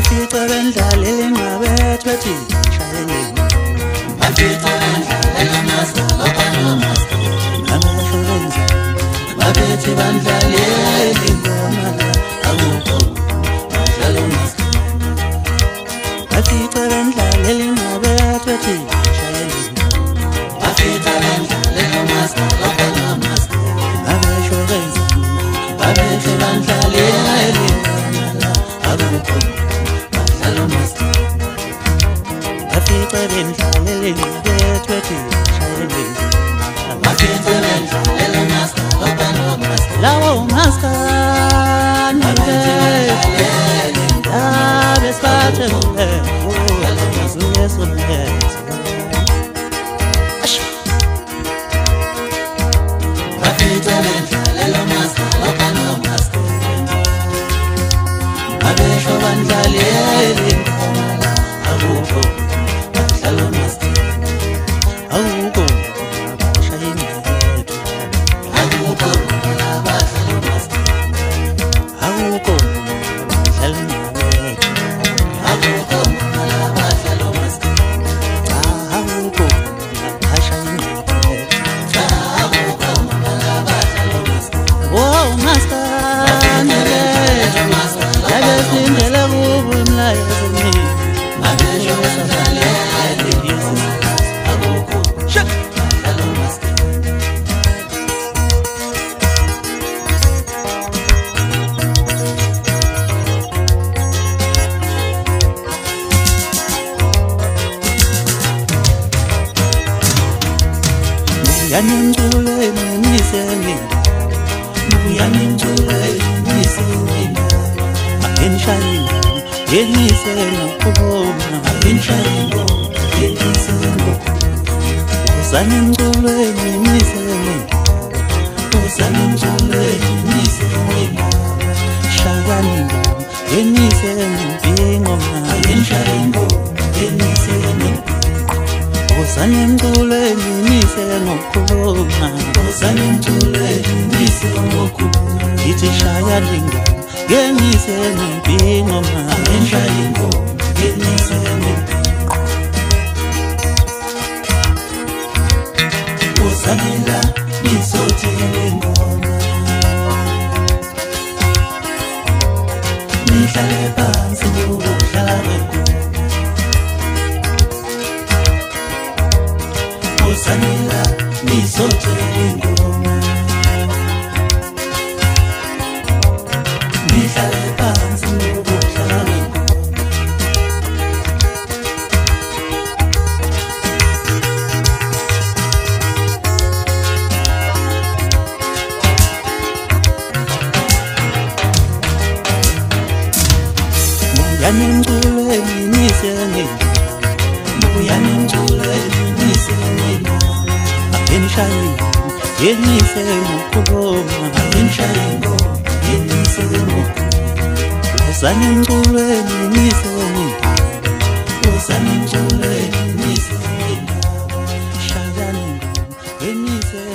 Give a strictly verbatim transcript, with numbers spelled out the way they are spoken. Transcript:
bafica bendlalela ingqabethu bethi shayele bafica bendlalela master loba no master ngamehlo enzima babethi bandlalela ingoma akukho badlala master bafica bendlalela ingqabethu bethi shayele bafica bendlalela master loba no master ngamehlo enzima babethi bandlalela ingoma akukho badlala master bafica bendlalela ingqabethu bethi shayele bafica bendlalela master loba no master lawo master Love is far too late. Yes, yes. Bafica bendlalela master loba no master abesho bandlalela ingoma akukho badlala master akukho abashayeli bethu akukho abadlala master akukho badlala Yanimtule niseni Yanimtule niseni Akinshayini yeniseni kubona Akinshayini yeniseni Usanimtule niseni Usanimtule niseni Shagani yeniseni bingoma Akinshayini yeniseni Usanimtule niseni kubona Usanimtule niseni kubona Ithi shaya lingo yeniseni bingoma Akinshayini yeniseni Usanila nisotile ngoma Nihlale phansi ukuhlala Usanila nisotile ngoma Nihlale phansi ukuhlala Yanimtule niseni Yanimtule niseni Akinshayini yeniseni kubona Akinshayini yeniseni Usanimtule niseni Usanimtule niseni Shayani yeniseni